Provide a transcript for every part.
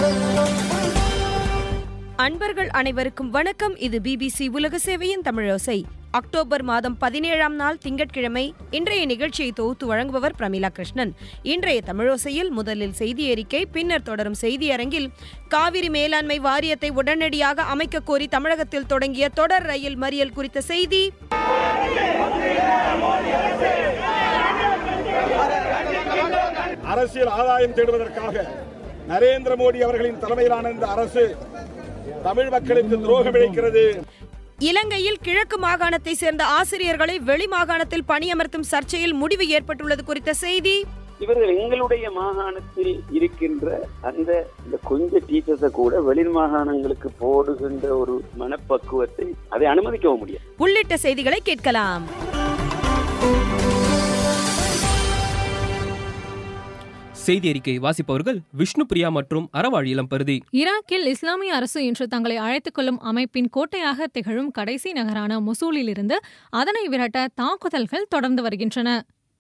அன்பர்கள் அனைவருக்கும் வணக்கம். இது BBC உலக சேவையின் தமிழோசை. அக்டோபர் மாதம் 17ஆம் நாள் திங்கட்கிழமை. இன்றைய நிகழ்ச்சியை தொகுத்து வழங்குபவர் பிரமிளா கிருஷ்ணன். இன்றைய தமிழோசையில் முதலில் செய்தி அறிக்கை, பின்னர் தொடரும் செய்தியரங்கில் காவிரி மேலாண்மை வாரியத்தை உடனடியாக அமைக்க கோரி தமிழகத்தில் தொடங்கிய தொடர் ரயில் மறியல் குறித்த செய்தி, அரசியல் ஆதாயம் தேடுவதற்காக நரேந்திர மோடி அவர்களின் தலைமையிலான இந்த அரசு தமிழ் மக்களுக்கு துரோகம் இழைக்கிறது. இலங்கையில் கிழக்கு மாகாணத்தை சேர்ந்த ஆசிரியர்களை வெளி மாகாணத்தில் பணியமர்த்தும் சர்ச்சையில் முடிவு ஏற்பட்டுள்ளது குறித்த செய்தி, இவர்கள் எங்களுடைய மாகாணத்தில் இருக்கின்ற அந்த கொஞ்ச டீச்சர்ஸை கூட வெளி மாகாணங்களுக்கு போடுகின்ற ஒரு மனப்பக்குவத்தை அதை அனுமதிக்கவும் முடியாது உள்ளிட்ட செய்திகளை கேட்கலாம். செய்தி அறிக்கை வாசிப்பவர்கள் விஷ்ணு பிரியா மற்றும் அறவாழ் இளம்பருதி. ஈராக்கில் இஸ்லாமிய அரசு இன்று தங்களை அழைத்துக் கொள்ளும் அமைப்பின் கோட்டையாக திகழும் கடைசி நகரான மொசூலில் இருந்து அதனை விரட்ட தாக்குதல்கள் தொடர்ந்து வருகின்றன.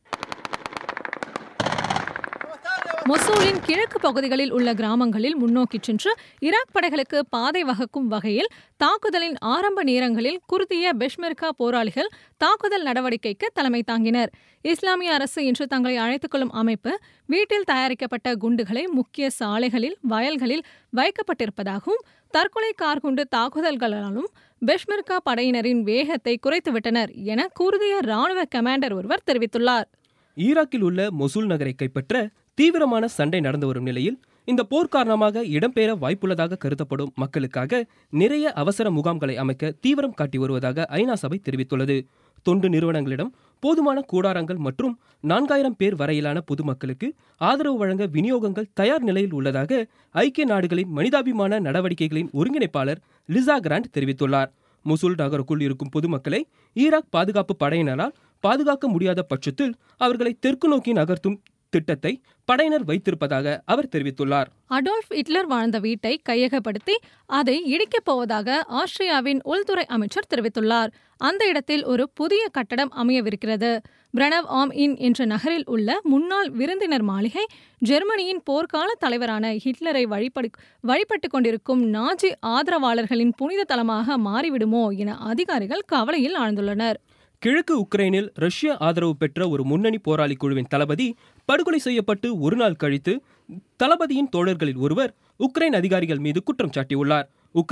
மொசூலின் கிழக்கு பகுதிகளில் உள்ள கிராமங்களில் முன்னோக்கி சென்று ஈராக் படைகளுக்கு பாதை வகுக்கும் வகையில் தாக்குதலின் ஆரம்ப நேரங்களில் குர்திய பெஷ்மெர்கா போராளிகள் தாக்குதல் நடவடிக்கைக்கு தலைமை தாங்கினர். இஸ்லாமிய அரசு இன்று தங்களை அழைத்துக் கொள்ளும் அமைப்பு வீட்டில் தயாரிக்கப்பட்ட குண்டுகளை முக்கிய சாலைகளில், வயல்களில் வைக்கப்பட்டிருப்பதாகவும் தற்கொலை கார்குண்டு தாக்குதல்களாலும் பெஷ்மெர்கா படையினரின் வேகத்தை குறைத்துவிட்டனர் என குர்திய ராணுவ கமாண்டர் ஒருவர் தெரிவித்துள்ளார். ஈராக்கில் உள்ள மொசூல் நகரை கைப்பற்ற தீவிரமான சண்டை நடந்து வரும் நிலையில் இந்த போர் காரணமாக இடம்பெயர வாய்ப்புள்ளதாக கருதப்படும் மக்களுக்காக நிறைய அவசர முகாம்களை அமைக்க தீவிரம் காட்டி வருவதாக ஐநா சபை தெரிவித்துள்ளது. தொண்டு நிறுவனங்களிடம் போதுமான கூடாரங்கள் மற்றும் 4000 பேர் வரையிலான பொதுமக்களுக்கு ஆதரவு வழங்க விநியோகங்கள் தயார் நிலையில் உள்ளதாக ஐக்கிய நாடுகளின் மனிதாபிமான நடவடிக்கைகளின் ஒருங்கிணைப்பாளர் லிசா கிராண்ட் தெரிவித்துள்ளார். மொசூல் நகருக்குள் இருக்கும் பொதுமக்களை ஈராக் பாதுகாப்பு படையினரால் பாதுகாக்க முடியாத பட்சத்தில் அவர்களை தெற்கு நோக்கி நகர்த்தும் திட்டத்தை படையினர் வைத்திருப்பதாக அவர் தெரிவித்துள்ளார். அடால்ஃப் ஹிட்லர் வாழ்ந்த வீட்டை கையகப்படுத்தி அதை இடிக்கப் போவதாக ஆஸ்திரியாவின் உள்துறை அமைச்சர் தெரிவித்துள்ளார். அந்த இடத்தில் ஒரு புதிய கட்டடம் அமையவிருக்கிறது. பிரனவ் ஆம் இன் என்ற நகரில் உள்ள முன்னாள் விருந்தினர் மாளிகை ஜெர்மனியின் போர்க்கால தலைவரான ஹிட்லரை வழிபட்டுக் கொண்டிருக்கும் நாஜி ஆதரவாளர்களின் புனித தலமாக மாறிவிடுமோ என அதிகாரிகள் கவலையில் ஆழ்ந்துள்ளனர். கிழக்கு உக்ரைனில் ரஷ்ய ஆதரவு பெற்ற ஒரு முன்னணி போராளி குழுவின் தளபதி படுகொலை செய்யப்பட்டு ஒரு நாள் கழித்து தளபதியின் தோழர்களில் ஒருவர் உக்ரைன் அதிகாரிகள் மீது குற்றம் சாட்டியுள்ளார்.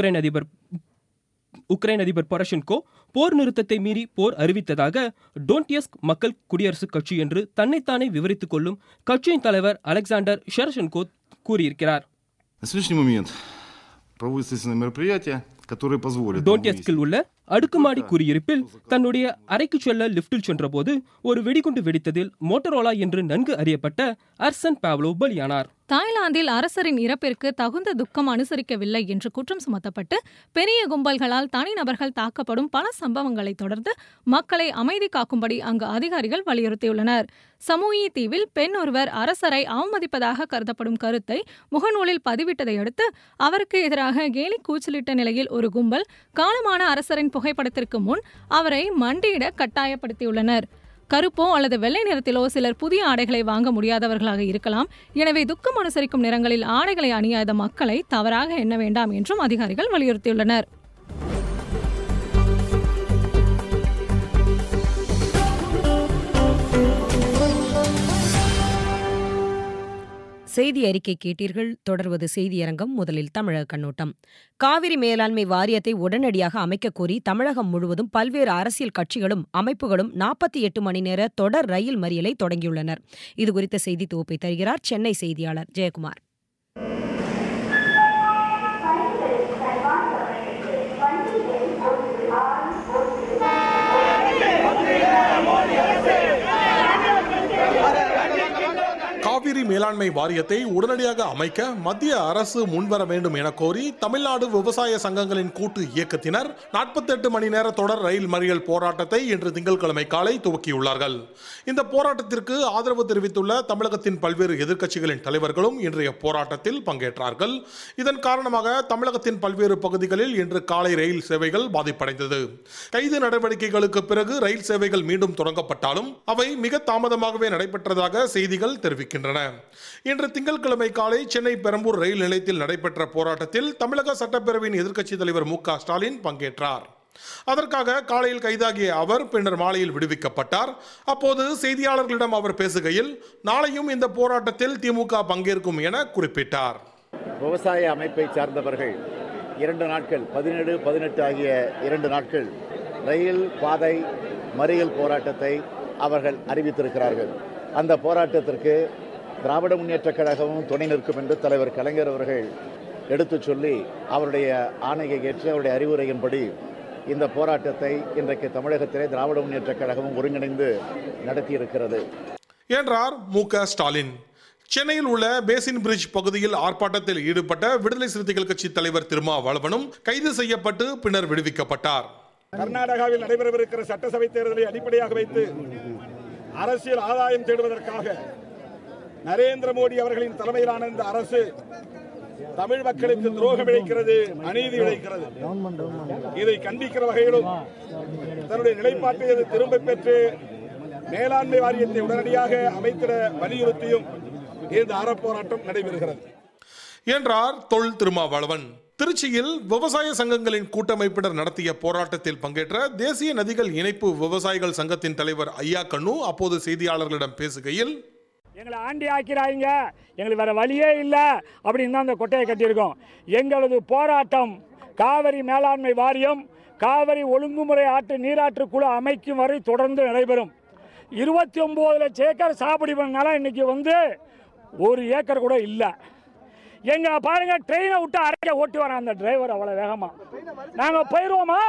உக்ரைன் அதிபர் பொரஷென்கோ போர் நிறுத்தத்தை மீறி போர் அறிவித்ததாக டோன்டியஸ்க் மக்கள் குடியரசுக் கட்சி என்று தன்னைத்தானே விவரித்துக் கொள்ளும் கட்சியின் தலைவர் அலெக்சாண்டர் ஷெரஷென்கோ கூறியிருக்கிறார். டோன்டியஸ்கில் உள்ள அடுக்குமாடி குடியிருப்பில் தன்னுடைய அறைக்கு செல்ல லிப்டில் சென்றபோது ஒரு வெடிகுண்டு வெடித்ததில் மோட்டரோலா என்று நன்கு அறியப்பட்ட அர்சன் பாவ்லோ பலியானார். தாய்லாந்தில் அரசரின் இறப்பிற்கு தகுந்த துக்கம் அனுசரிக்கவில்லை என்று குற்றம் சுமத்தப்பட்டு பெரிய கும்பல்களால் தனிநபர்கள் தாக்கப்படும் பல சம்பவங்களை தொடர்ந்து மக்களை அமைதி காக்கும்படி அங்கு அதிகாரிகள் வலியுறுத்தியுள்ளனர். சமூயி தீவில் பெண் ஒருவர் அரசரை அவமதிப்பதாக கருதப்படும் கருத்தை முகநூலில் பதிவிட்டதை அடுத்து அவருக்கு எதிராக கேலி கூச்சலிட்ட நிலையில் ஒரு கும்பல் காலமான அரசரின் புகைப்படத்திற்கு முன் அவரை மண்டியிட கட்டாயப்படுத்தியுள்ளனர். கருப்போ அல்லது வெள்ளை நிறத்திலோ சிலர் புதிய ஆடைகளை வாங்க முடியாதவர்களாக இருக்கலாம். எனவே துக்கம் அனுசரிக்கும் நிறங்களில் ஆடைகளை அணியாத மக்களை தவறாக எண்ண வேண்டாம் என்றும் அதிகாரிகள் வலியுறுத்தியுள்ளனர். செய்தி அறிக்கை கேட்டீர்கள். தொடர்வது செய்தியரங்கம். முதலில் தமிழக கண்ணோட்டம். காவிரி மேலாண்மை வாரியத்தை உடனடியாக அமைக்க கோரி தமிழகம் முழுவதும் பல்வேறு அரசியல் கட்சிகளும் அமைப்புகளும் 48 மணி நேர தொடர் ரயில் மறியலை தொடங்கியுள்ளனர். இதுகுறித்த செய்தி தொகுப்பை தருகிறார் சென்னை செய்தியாளர் ஜெயக்குமார். காவிரி மேலாண்மை வாரியத்தை உடனடியாக அமைக்க மத்திய அரசு முன்வர வேண்டும் என கோரி தமிழ்நாடு விவசாய சங்கங்களின் கூட்டு இயக்கத்தினர் 48 மணி நேர தொடர் ரயில் மறியல் போராட்டத்தை இன்று திங்கட்கிழமை காலை துவக்கியுள்ளார்கள். இந்த போராட்டத்திற்கு ஆதரவு தெரிவித்துள்ள தமிழகத்தின் பல்வேறு எதிர்க்கட்சிகளின் தலைவர்களும் இன்றைய போராட்டத்தில் பங்கேற்றார்கள். இதன் காரணமாக தமிழகத்தின் பல்வேறு பகுதிகளில் இன்று காலை ரயில் சேவைகள் பாதிப்படைந்தது. கைது நடவடிக்கைகளுக்கு பிறகு ரயில் சேவைகள் மீண்டும் தொடங்கப்பட்டாலும் அவை மிக தாமதமாகவே நடைபெற்றதாக செய்திகள் தெரிவிக்கின்றன. வருகின்றன. இன்று திங்கட்கிழமை காலை சென்னை பெரம்பூர் ரயில் நிலையத்தில் நடைபெற்ற போராட்டத்தில் தமிழக சட்டப்பேரவையின் எதிர்க்கட்சித் தலைவர் மு க ஸ்டாலின் பங்கேற்றார். அதற்காக காலையில் கைதாகிய அவர் பின்னர் மாலையில் விடுவிக்கப்பட்டார். அப்போது செய்தியாளர்களிடம் அவர் பேசுகையில், நாளையும் இந்த போராட்டத்தில் திமுக பங்கேற்கும் என குறிப்பிட்டார். விவசாய அமைப்பை சார்ந்தவர்கள் 2 நாட்கள் 17, 18 ஆகிய 2 நாட்கள் ரயில் பாதை மறியல் போராட்டத்தை அவர்கள் அறிவித்திருக்கிறார்கள். அந்த போராட்டத்திற்கு திராவிட முன்னேற்றக் கழகமும் துணை நிற்கும் என்று தலைவர் கலைஞர் அவர்கள் எடுத்துச் சொல்லி அவருடைய ஆணையை ஏற்று அவருடைய அறிவுரையின்படி இந்த போராட்டத்தை இன்றைக்கு தமிழகத்திலே திராவிட முன்னேற்றக் கழகமும் ஒருங்கிணைந்து நடத்தியிருக்கிறது என்றார் மு க ஸ்டாலின். சென்னையில் உள்ள பேசின் பிரிட்ஜ் பகுதியில் ஆர்ப்பாட்டத்தில் ஈடுபட்ட விடுதலை சிறுத்தைகள் கட்சி தலைவர் திருமாவளவனும் கைது செய்யப்பட்டு பின்னர் விடுவிக்கப்பட்டார். கர்நாடகாவில் நடைபெறவிருக்கிற சட்டசபை தேர்தலை அடிப்படையாக வைத்து அரசியல் ஆதாயம் தேடுவதற்காக நரேந்திர மோடி அவர்களின் தலைமையிலான இந்த அரசு தமிழ் மக்களுக்கு துரோகம் இழைக்கிறது, அநீதி இழைக்கிறது. இதை கண்டிக்கிற வகையிலும் தன்னுடைய நிலைப்பாட்டை திரும்ப பெற்று மேலாண்மை வாரியத்தை உடனடியாக அமைத்திட வலியுறுத்தியும் இந்த அறப்போராட்டம் நடைபெறுகிறது என்றார் தொல் திருமாவளவன். திருச்சியில் விவசாய சங்கங்களின் கூட்டமைப்பினர் நடத்திய போராட்டத்தில் பங்கேற்ற தேசிய நதிகள் இணைப்பு விவசாயிகள் சங்கத்தின் தலைவர் ஐயா கண்ணு அப்போது செய்தியாளர்களிடம் பேசுகையில், எங்களை ஆண்டி ஆக்கிறாங்க, எங்களுக்கு வேற வழியே இல்லை அப்படின்னு தான் அந்த கொட்டையை கட்டியிருக்கோம். எங்களது போராட்டம் காவிரி மேலாண்மை வாரியம் காவிரி ஒழுங்குமுறை நீராற்று குழு அமைக்கும் வரை தொடர்ந்து நடைபெறும். 29 லட்சம் ஏக்கர் சாகுபடி பண்ணாலும் இன்னைக்கு 1 ஏக்கர் கூட இல்லை. எங்க பாருங்க, ட்ரெயினை விட்டு அரைக்க ஓட்டி வர அந்த டிரைவர் அவ்வளவு வேகமா. நாங்க போயிருவோமா?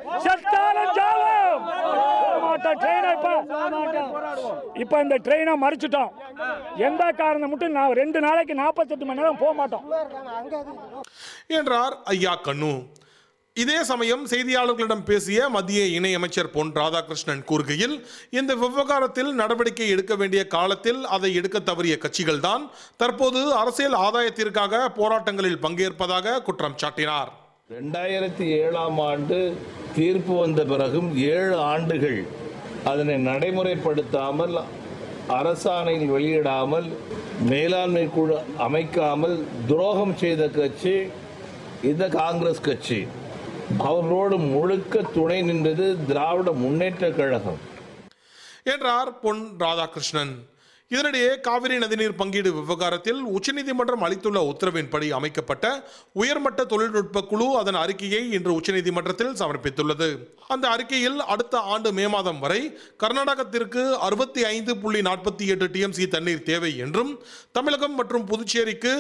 இப்ப இந்த ட்ரெயினை மறிச்சிட்டோம். எந்த காரணம் மட்டும் 2 நாளைக்கு 48 மணி நேரம் போக மாட்டோம் என்றார் ஐயா கண்ணு. இதே சமயம் செய்தியாளர்களிடம் பேசிய மத்திய இணையமைச்சர் பொன் ராதாகிருஷ்ணன் கூறுகையில், இந்த விவகாரத்தில் நடவடிக்கை எடுக்க வேண்டிய காலத்தில் அதை எடுக்க தவறிய கட்சிகள் தான் தற்போது அரசியல் ஆதாயத்திற்காக போராட்டங்களில் பங்கேற்பதாக குற்றம் சாட்டினார். 2007ஆம் ஆண்டு தீர்ப்பு வந்த பிறகும் 7 ஆண்டுகள் அதனை நடைமுறைப்படுத்தாமல், அரசாணையில் வெளியிடாமல், மேலாண்மை குழு அமைக்காமல் துரோகம் செய்த கட்சி இந்த காங்கிரஸ் கட்சி. அவர்களோடு முழுக்க துணை நின்றது திராவிட முன்னேற்றக் கழகம் என்றார் பொன் ராதாகிருஷ்ணன். இதனிடையே காவிரி நதிநீர் பங்கீடு விவகாரத்தில் உச்சநீதிமன்றம் அளித்துள்ள உத்தரவின்படி அமைக்கப்பட்ட உயர்மட்ட தொழில்நுட்ப குழு அதன் அறிக்கையை இன்று உச்சநீதிமன்றத்தில் சமர்ப்பித்துள்ளது. அந்த அறிக்கையில் அடுத்த ஆண்டு மே மாதம் வரை கர்நாடகத்திற்கு 65.48 டிஎம்சி தண்ணீர் தேவை என்றும், தமிழகம் மற்றும் புதுச்சேரிக்கு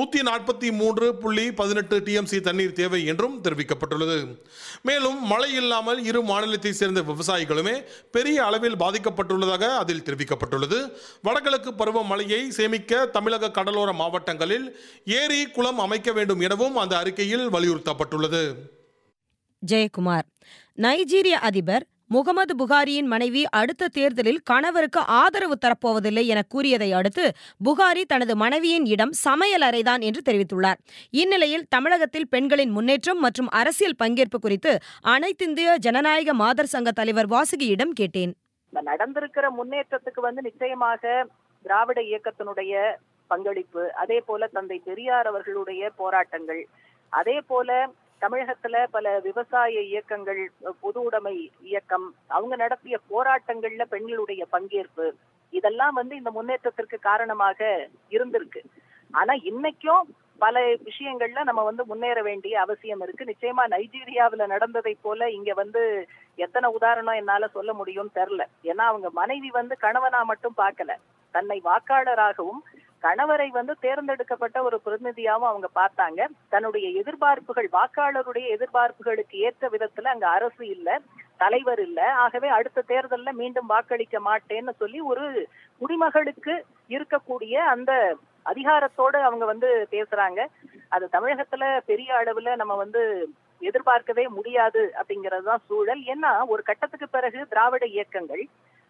143.18 டிஎம்சி தண்ணீர் தேவை என்றும் தெரிவிக்கப்பட்டுள்ளது. மேலும் மழை இல்லாமல் இரு மாநிலத்தை சேர்ந்த விவசாயிகளுமே பெரிய அளவில் பாதிக்கப்பட்டுள்ளதாக அதில் தெரிவிக்கப்பட்டுள்ளது. வடகிழக்கு பருவமழையை சேமிக்க தமிழக கடலோர மாவட்டங்களில் ஏரி, குளம் அமைக்க வேண்டும் எனவும் அந்த அறிக்கையில் வலியுறுத்தப்பட்டுள்ளது. ஜெயக்குமார். நைஜீரிய அதிபர் முகமது புகாரியின் மனைவி அடுத்த தேர்தலில் கணவருக்கு ஆதரவு தரப்போவதில்லை என கூறியதை அடுத்து புகாரி தனது மனைவியின் இடம் சமையல் அறைதான் என்று தெரிவித்துள்ளார். இந்நிலையில் தமிழகத்தில் பெண்களின் முன்னேற்றம் மற்றும் அரசியல் பங்கேற்பு குறித்து அனைத்திந்திய ஜனநாயக மாதர் சங்க தலைவர் வாசுகியிடம் கேட்டேன். நடந்திருக்கிற முன்னேற்றத்துக்கு நிச்சயமாக திராவிட இயக்கத்தினுடைய பங்களிப்பு, அதே போல தந்தை பெரியார் அவர்களுடைய போராட்டங்கள், அதே போல தமிழகத்துல பல விவசாய இயக்கங்கள், பொது உடைமை இயக்கம், அவங்க நடத்திய போராட்டங்கள்ல பெண்களுடைய பங்கேற்பு, இதெல்லாம் இந்த முன்னேற்றத்திற்கு காரணமாக இருந்திருக்கு. ஆனா இன்னைக்கும் பல விஷயங்கள்ல நம்ம முன்னேற வேண்டிய அவசியம் இருக்கு. நிச்சயமா நைஜீரியாவில நடந்ததை போல இங்க எத்தனை உதாரணம் என்னால சொல்ல முடியும் தெரியல. ஏன்னா அவங்க மனைவி கணவனா மட்டும் பார்க்கல, தன்னை வாக்காளராகவும் கணவரை தேர்ந்தெடுக்கப்பட்ட ஒரு பிரதிநிதியாவும் அவங்க பார்த்தாங்க. தன்னுடைய எதிர்பார்ப்புகள், வாக்காளருடைய எதிர்பார்ப்புகளுக்கு ஏற்ற விதத்துல அங்க அரசு இல்ல, தலைவர் இல்ல, ஆகவே அடுத்த தேர்தல்ல மீண்டும் வாக்களிக்க மாட்டேன்னு சொல்லி ஒரு குடிமகளுக்கு இருக்கக்கூடிய அந்த அதிகாரத்தோடு அவங்க பேசுறாங்க. அது தமிழகத்துல பெரிய அளவுல நம்ம எதிர்பார்க்கவே முடியாது அப்படிங்கறதுதான் சூழல். ஏன்னா ஒரு கட்டத்துக்கு பிறகு திராவிட இயக்கங்கள்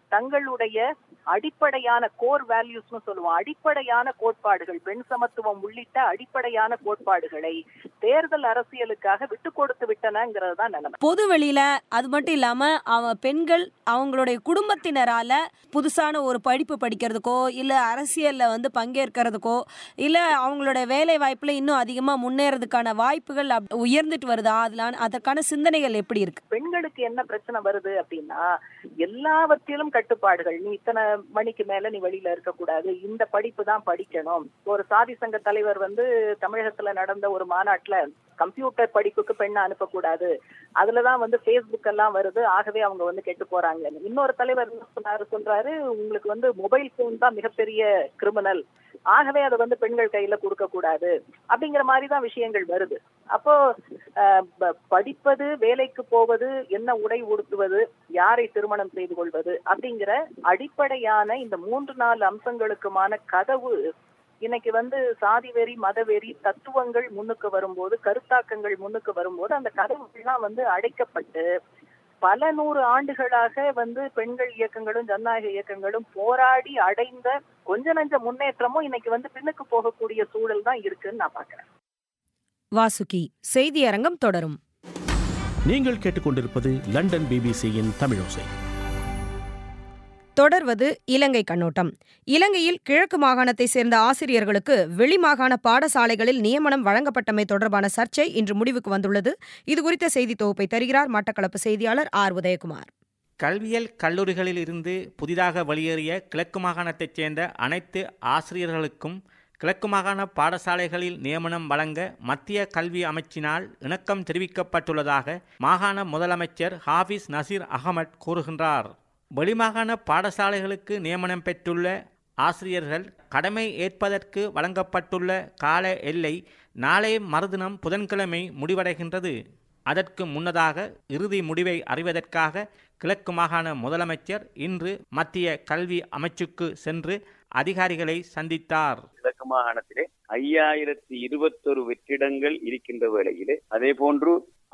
தங்களுடைய அடிப்படையான கோர் வேல்யூஸ்னு சொல்லுவோம், அடிப்படையான கோட்பாடுகள், பெண் சமத்துவம் உள்ளிட்ட அடிப்படையான கோட்பாடுகளை தேர்தல் அரசியலுக்காக விட்டு கொடுத்து விட்டனங்கிறது தான் நிலைமை. பொது வெளியில அது மட்டும் இல்லாம பெண்கள் அவங்களுடைய குடும்பத்தினரால புதுசான ஒரு படிப்பு படிக்கிறதுக்கோ இல்ல அரசியல்ல பங்கேற்கிறதுக்கோ இல்ல அவங்களுடைய வேலை வாய்ப்புல இன்னும் அதிகமா முன்னேறதுக்கான வாய்ப்புகள் உயர்ந்துட்டு வருதா? அதற்கான சிந்தனைகள் எப்படி இருக்கு? பெண்களுக்கு என்ன பிரச்சனை வருது அப்படின்னா, எல்லாவற்றிலும் கட்டுப்பாடுகள். நீ இத்தனை மணிக்கு மேல நீ வெளியில இருக்கக்கூடாது, இந்த படிப்பு தான் படிக்கணும். ஒரு சாதி சங்க தலைவர் தமிழகத்துல நடந்த ஒரு மாநாட்டுல கம்ப்யூட்டர் படிப்புக்கு பெண்ணை அனுப்பக்கூடாது, அதுலதான் பேஸ்புக் எல்லாம் வருது, ஆகவே அவங்க கெட்டு போறாங்க. இன்னொரு தலைவர் சொல்றாரு உங்களுக்கு மொபைல் போன் தான் மிகப்பெரிய கிரிமினல், ஆகவே அதை பெண்கள் கையில கொடுக்க கூடாது, அப்படிங்கிற மாதிரிதான் விஷயங்கள் வருது. அப்போ படிப்பது, வேலைக்கு போவது, என்ன உடை உடுத்துவது, யாரை திருமணம் செய்து கொள்வது அப்படிங்கிற அடிப்படையான இந்த 3-4 அம்சங்களுக்குமான கதவு இன்னைக்கு சாதி வெறி, மதவெறி தத்துவங்கள் முன்னுக்கு வரும்போது, கருத்தாக்கங்கள் முன்னுக்கு வரும்போது அந்த கதவுகள்லாம் அடைக்கப்பட்டு பல 100 ஆண்டுகளாக பெண்கள் இயக்கங்களும் ஜனநாயக இயக்கங்களும் போராடி அடைந்த கொஞ்ச நஞ்ச முன்னேற்றமும் இன்னைக்கு பின்னுக்கு போகக்கூடிய சூழல் தான் இருக்குன்னு நான் பாக்குறேன். வாசுகி, செய்தி அரங்கம் தொடரும். நீங்கள் கேட்டுக்கொண்டிருப்பது லண்டன் பிபிசியின் தமிழோசை. தொடர்வது இலங்கை கண்ணோட்டம். இலங்கையில் கிழக்கு மாகாணத்தை சேர்ந்த ஆசிரியர்களுக்கு வெளிமாகாண பாடசாலைகளில் நியமனம் வழங்கப்பட்டமை தொடர்பான சர்ச்சை இன்று முடிவுக்கு வந்துள்ளது. இதுகுறித்த செய்தி தொகுப்பை தருகிறார் மட்டக்களப்பு செய்தியாளர் ஆர். உதயகுமார். கல்வியியல் கல்லூரிகளில் இருந்து புதிதாக வெளியேறிய கிழக்கு மாகாணத்தைச் சேர்ந்த அனைத்து ஆசிரியர்களுக்கும் கிழக்கு மாகாண பாடசாலைகளில் நியமனம் வழங்க மத்திய கல்வி அமைச்சினால் இணக்கம் தெரிவிக்கப்பட்டுள்ளதாக மாகாண முதலமைச்சர் ஹாஃபிஸ் நசீர் அகமட் கூறுகின்றார். வெளிமாகாண பாடசாலைகளுக்கு நியமனம் பெற்றுள்ள ஆசிரியர்கள் கடமை ஏற்பதற்கு வழங்கப்பட்டுள்ள கால எல்லை நாளை மறுதினம் புதன்கிழமை முடிவடைகின்றது. அதற்கு முன்னதாக இறுதி முடிவை அறிவதற்காக கிழக்கு மாகாண முதலமைச்சர் இன்று மத்திய கல்வி அமைச்சுக்கு சென்று அதிகாரிகளை சந்தித்தார். கிழக்கு மாகாணத்திலே 5021 வெற்றிடங்கள் இருக்கின்ற வேளையிலே, அதே போன்று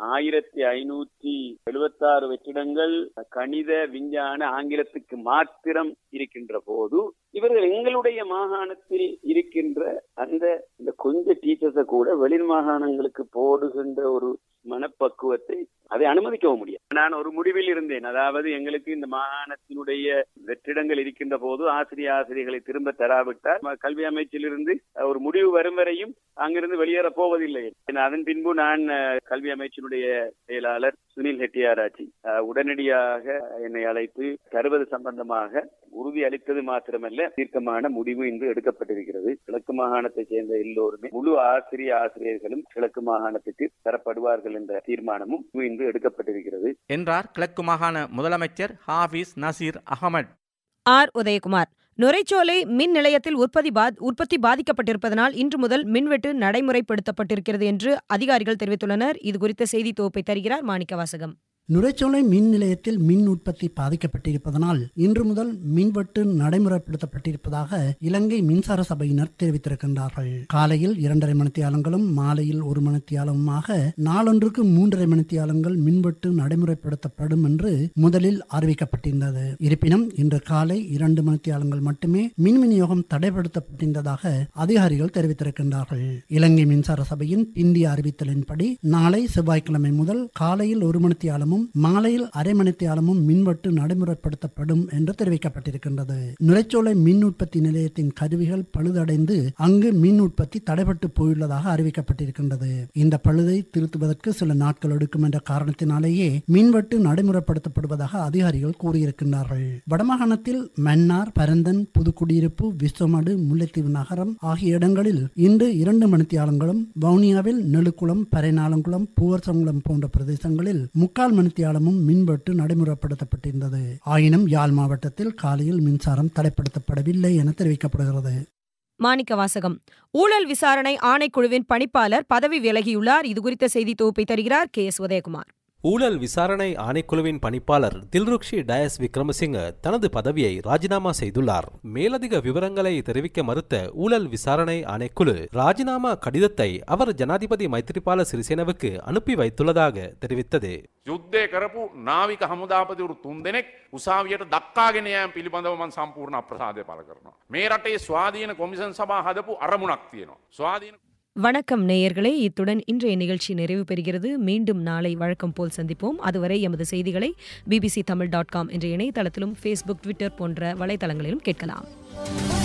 1576 வெற்றிடங்கள் கணித, விஞ்ஞான, ஆங்கிலத்துக்கு மாத்திரம் இருக்கின்ற போது இவர்கள் எங்களுடைய மாகாணத்தில் இருக்கின்ற இந்த கொஞ்ச டீச்சர்ஸை கூட வெளி மாகாணங்களுக்கு போடுகின்ற ஒரு மனப்பக்குவத்தை அதை அனுமதிக்கவும் முடியாது. நான் ஒரு முடிவில் இருந்தேன், அதாவது எங்களுக்கு இந்த மாகாணத்தினுடைய வெற்றிடங்கள் இருக்கின்ற போது ஆசிரியர்களை திரும்ப தராவிட்டால் கல்வி அமைச்சிலிருந்து ஒரு முடிவு வரும் வரையும் அங்கிருந்து வெளியேற போவதில்லை. அதன் பின்பு நான் கல்வி அமைச்சினுடைய செயலாளர் சுனில் ஹெட்டியாராச்சி உடனடியாக என்னை அழைத்து தருவது சம்பந்தமாக உறுதி அளித்தது மாத்திரமல்ல, தீர்க்கமான முடிவு இன்று எடுக்கப்பட்டிருக்கிறது. கிழக்கு மாகாணத்தை சேர்ந்த எல்லோருமே முழு ஆசிரியர்களும் கிழக்கு மாகாணத்துக்கு தரப்படுவார்கள் என்ற தீர்மானமும் இன்று எடுக்கப்பட்டிருக்கிறது என்றார் கிழக்கு மாகாண முதலமைச்சர் ஹாஃபிஸ் நசீர் அகமட். ஆர். உதயகுமார். நுரைச்சோலை மின் நிலையத்தில் உற்பத்தி பாதிக்கப்பட்டிருப்பதனால் இன்று முதல் மின்வெட்டு நடைமுறைப்படுத்தப்பட்டிருக்கிறது என்று அதிகாரிகள் தெரிவித்துள்ளனர். இதுகுறித்த செய்தி தொகுப்பை தருகிறார் மாணிக்கவாசகம். நுரைச்சோலை மின் நிலையத்தில் மின் உற்பத்தி பாதிக்கப்பட்டிருப்பதனால் இன்று முதல் மின்வெட்டு நடைமுறைப்படுத்தப்பட்டிருப்பதாக இலங்கை மின்சார சபையினர் தெரிவித்திருக்கின்றார்கள். காலையில் 2.5 மணித்தியாலங்களும் மாலையில் 1 மணித்தியாலமுமாக நாளொன்றுக்கு 3.5 மணித்தியாலங்கள் மின்வெட்டு நடைமுறைப்படுத்தப்படும் என்று முதலில் அறிவிக்கப்பட்டிருந்தது. இருப்பினும் இன்று காலை 2 மணித்தியாலங்கள் மட்டுமே மின் விநியோகம் தடைப்படுத்தப்பட்டிருந்ததாக அதிகாரிகள் தெரிவித்திருக்கின்றார்கள். இலங்கை மின்சார சபையின் இந்திய அறிவித்தலின்படி நாளை செவ்வாய்க்கிழமை முதல் காலையில் 1 மணித்தியாலமும் மாலையில் 1/2 மணித்தியாலமும் மின்வெட்டு நடைமுறைப்படுத்தப்படும் என்று தெரிவிக்கப்பட்டிருக்கின்றது. நுரைச்சோலை மின் உற்பத்தி நிலையத்தின் கருவிகள் பழுதடைந்து அங்கு மின் உற்பத்தி தடைபட்டு போயுள்ளதாக அறிவிக்கப்பட்டிருக்கின்றது. இந்த பழுதை திருத்துவதற்கு சில நாட்கள் எடுக்கும் என்ற காரணத்தினாலேயே மின்வெட்டு நடைமுறைப்படுத்தப்படுவதாக அதிகாரிகள் கூறியிருக்கின்றார்கள். வடமாகாணத்தில் மன்னார், பரந்தன், புதுக்குடியிருப்பு, விஸ்வமடு, முல்லைத்தீவு நகரம் ஆகிய இடங்களில் இன்று 2 மணித்தியாலங்களும், வவுனியாவில் நெழுக்குளம், பரைநாளங்குளம், பூவர்சங்குளம் போன்ற பிரதேசங்களில் 3/4 மணித்தியாலமும் மின்வெட்டு நடைமுறைப்படுத்தப்பட்டிருந்தது. ஆயினும் யாழ் மாவட்டத்தில் காலையில் மின்சாரம் தடைப்படுத்தப்படவில்லை என தெரிவிக்கப்படுகிறது. மாணிக்கவாசகம். ஊழல் விசாரணை ஆணைக்குழுவின் பணிப்பாளர் பதவி விலகியுள்ளார். இதுகுறித்த செய்தி தொகுப்பை தருகிறார் கே. எஸ். உதயகுமார். ஊழல் விசாரணை ஆணைக்குழுவின் பணிப்பாளர் தில்ருக்ஷி டயஸ் விக்ரமசிங்க தனது பதவியை ராஜினாமா செய்துள்ளார். மேலதிக விவரங்களை தெரிவிக்க மறுத்த ஊழல் விசாரணை ஆணைக்குழு ராஜினாமா கடிதத்தை அவர் ஜனாதிபதி மைத்ரிபால සිරිසේනவுக்கு அனுப்பி வைத்துள்ளதாக தெரிவித்தது. යුද්ධය කරපු නාවික හමුදාපතිවරු 3 දෙනෙක් උසාවියට දක්කාගෙන යාම පිළිබඳව මම සම්පූර්ණ අප්‍රසාදය පළ කරනවා. මේ රටේ ස්වාධීන කොමිෂන් සභා හදපු අරමුණක් තියෙනවා. ස්වාධීන வணக்கம் நேயர்களே, இத்துடன் இன்றைய நிகழ்ச்சி நிறைவு பெறுகிறது. மீண்டும் நாளை வழக்கம் போல் சந்திப்போம். அதுவரை எமது செய்திகளை bbctamil.com என்ற இணையதளத்திலும் Facebook, Twitter போன்ற வலைதளங்களிலும் கேட்கலாம்.